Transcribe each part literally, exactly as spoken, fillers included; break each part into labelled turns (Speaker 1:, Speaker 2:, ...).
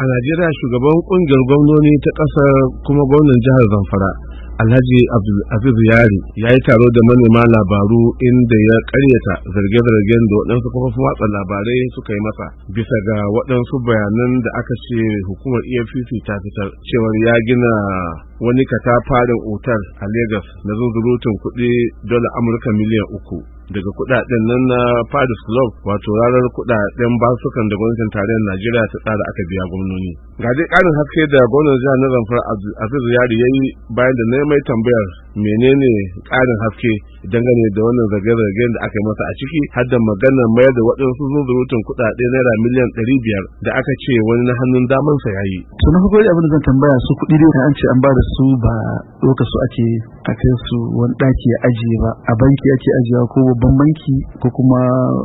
Speaker 1: A Najeriya shugaban kungiyar gwamnoni ta ƙasar kuma gwamnan jihar Zamfara Alhaji Abdulaziz Yari ya yi taro da manema labaru inda ya karyata zarge-zargen da waɗansu kafofin watsa labarai suka yi masa bisa ga waɗansu bayanan da aka ce hukumar E F C C ta fitar cewar ya gina wani katafaren otal a Lagos na zunzurutun kuɗi dala Amurka miliyan uku daga kuɗaɗen nan na Paris Club, wato ranar kuɗaɗen basukan da gwamnatin tarayyar Najeriya ta tsara aka biya gwamnoni. Ga dai ƙarin haske da gwamnan jihar na Zamfara Abdulaziz Yari ya yi bayan da na mai tambayar menene ƙarin haske dangane da wannan zarge-zargen da aka yi masa a ciki har da maganar mayar da waɗansu zunzurutun kuɗaɗe naira miliyan ɗari biyar da aka ce wani na hannun damansa ya yi.
Speaker 2: To na farko abin da zan tambaya su kuɗi dai an ce an ba da su ba ɗauka su ake a kai su wani ɗaki ya ajiye ba, a banki ake ajiyewa ko babban banki ko kuma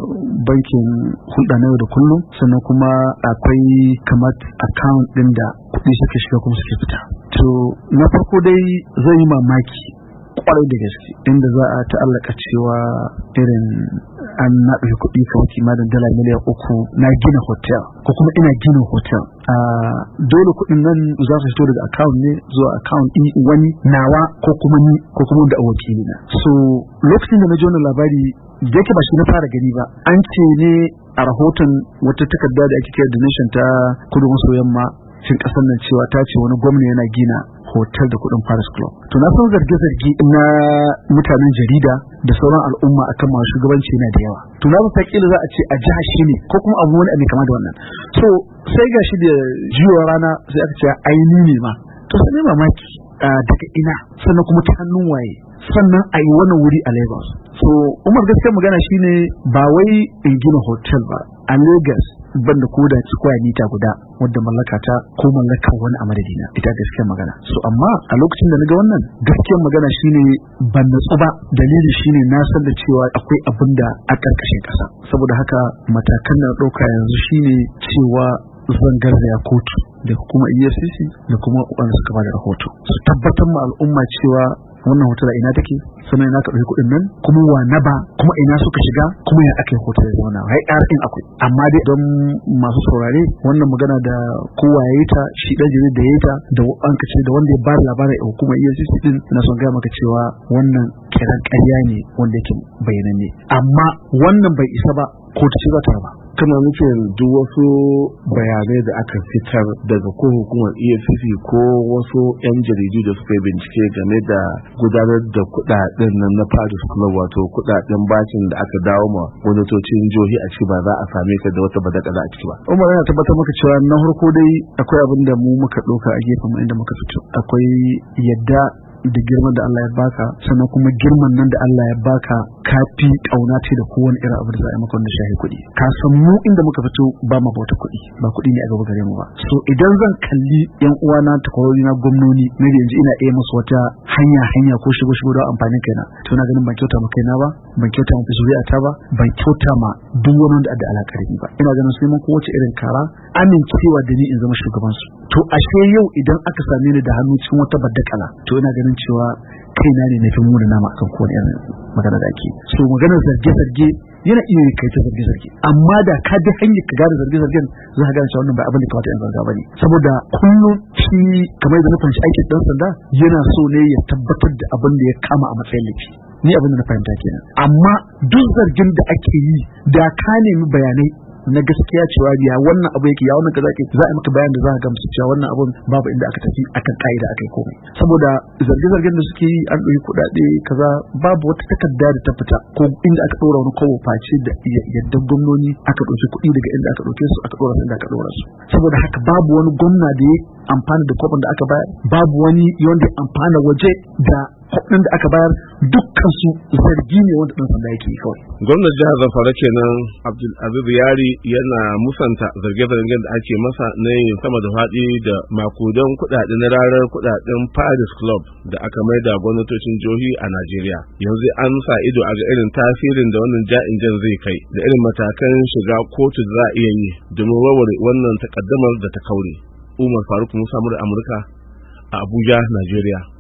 Speaker 2: bankin hulɗa na yau da kullum, sannan kuma akwai kamar account ɗin da kuɗi suke shiga kuma suke fita. To na farko dai zai yi mamaki kwarai da gaske inda za a ta'allaka cewa irin an na ɗauki kuɗi kamar kimanin dala miliyan uku na gina hotel ko kuma ina gina hotel. a dole kuɗin nan za su fito daga account ne zuwa account ɗin wani nawa ko kuma ni ko kuma da wakili na. So lokacin da na ji wannan labari da yake ba shi na fara gani ba, an ce ne a rahoton wata takarda da ake kira donation ta kudu maso yamma cin kasar nan cewa ta ce wani gwamna yana gina hotel da kudin Paris Club. To na san zarge-zarge na mutanen jarida da sauran al'umma akan masu shugabanci yana da yawa. To na san kila za a ce a jiha shi ne ko kuma abu wani abu kama da wannan. So sai gashi da jiwa rana sai aka ce aini ne ma. To sai ne mamaki daga ina sannan kuma ta hannun waye sannan a yi wannan wuri a Lagos. So Umar gaskiyar magana shine ba wai in gina hotel ba a Lagos banda ko da square mita guda wadda mallaka ta ko mallakar wani a madadina, ita gaskiyar magana. So amma a lokacin da naga wannan gaskiyar magana shine ban natsu ba, dalili shine na san da cewa akwai abin da a karkashin kasa. Saboda haka matakan da ɗauka yanzu shine cewa zan garzaya kotu da hukumar E F C C da kuma wanda suka bada rahoto su tabbatar ma al'umma cewa wannan hotel ina take, sannan ina ka ɗauki kuɗin nan, kuma wa na ba, kuma ina suka shiga, kuma ya aka yi hotel ya zama na hai ɗin akwai. Amma dai don masu saurare wannan magana da kowa ya yi ta, shi ɗan jirin da ya yi ta da an kace da wanda ya ba da labarin a hukumar E F C C din, na son gaya maka cewa wannan kiran ƙarya ne wanda yake bayyananne. Amma wannan bai isa ba, kotu ce za ta raba.
Speaker 1: Kana nufin duk wasu bayanai da aka fitar daga ko hukumar E F C C ko wasu 'yan jaridu da suka yi bincike game da gudanar da kudaden nan na Paris Club, wato kudaden bashin da aka dawo ma gwamnatocin jihohi a ciki, ba za a same ka da wata badakala a ciki ba.
Speaker 2: Umar yana tabbatar maka cewa na farko dai akwai abin da mu muka ɗauka a gefen inda muka fito, akwai yadda da girman da Allah ya baka, sannan kuma girman nan da Allah ya baka ka fi kauna ce da kowane irin abu da za a yi maka wanda shahi kuɗi. Ka san mu inda muka fito ba ma bauta kuɗi, ba kuɗi ne a gaba gare mu ba. So idan zan kalli yan uwana takwarori na gwamnoni na yanzu ina iya musu wata hanya hanya ko shigo shigo don amfanin kaina, to na ganin ban kyauta ma kaina ba, ban kyauta ma zuriyata ba, ban kyauta ma duk wani wanda da alaka da ni ba. Ina ganin sai mun kowace irin kara amincewa da ni in zama shugaban su. To ashe yau idan aka same ni da hannu cikin wata baddakala, to ina ganin cewa kaina ne na fi muna nama akan kowane irin magana da ake. So maganar zarge-zarge yana iya kai ta zarge-zarge, amma da ka bi hanyar ka gane zarge-zargen za ka gane cewa wannan ba abin da kawata yan zarga bane. Saboda kullum shi kamar da na fahimci aikin dan sanda yana so ne ya tabbatar da abin da ya kama a matsayin laifi. Ni abin da na fahimta kenan. Amma duk zargin da ake yi da ka nemi bayanai na gaskiya cewa ya wannan abu yake, ya wannan kaza ke, za a maka bayan da za ka gamsu cewa wannan abun babu inda aka tafi akan ka'ida aka yi komai. Saboda zarge-zargen da suke yi an ɗauki kuɗaɗe kaza, babu wata takarda da ta fita ko inda aka ɗora wani kowa face da yadda gwamnoni aka ɗauki kuɗi daga inda aka ɗauke su aka ɗora su inda aka ɗora su. Saboda haka babu wani gwamna da ya amfana da kwabin da aka bayar, babu wani wanda ya amfana waje da kuɗin da aka bayar, dukkan su zargi ne wanda ɗan sanda yake kawai.
Speaker 1: Gwamnan jihar Zamfara kenan Abdulaziz Yari yana musanta zarge-zargen da ake masa na yin sama da faɗi da makudan kuɗaɗe na rarar kuɗaɗen Paris Club da aka maida gwamnatocin jihohi a Najeriya. Yanzu an sa ido a ga irin tasirin da wannan ja'in jan zai kai da irin matakan shiga kotu da za a iya yi domin warware wannan takaddamar da ta kaure. Umar Faruk Musa, Amurka a Abuja, Najeriya.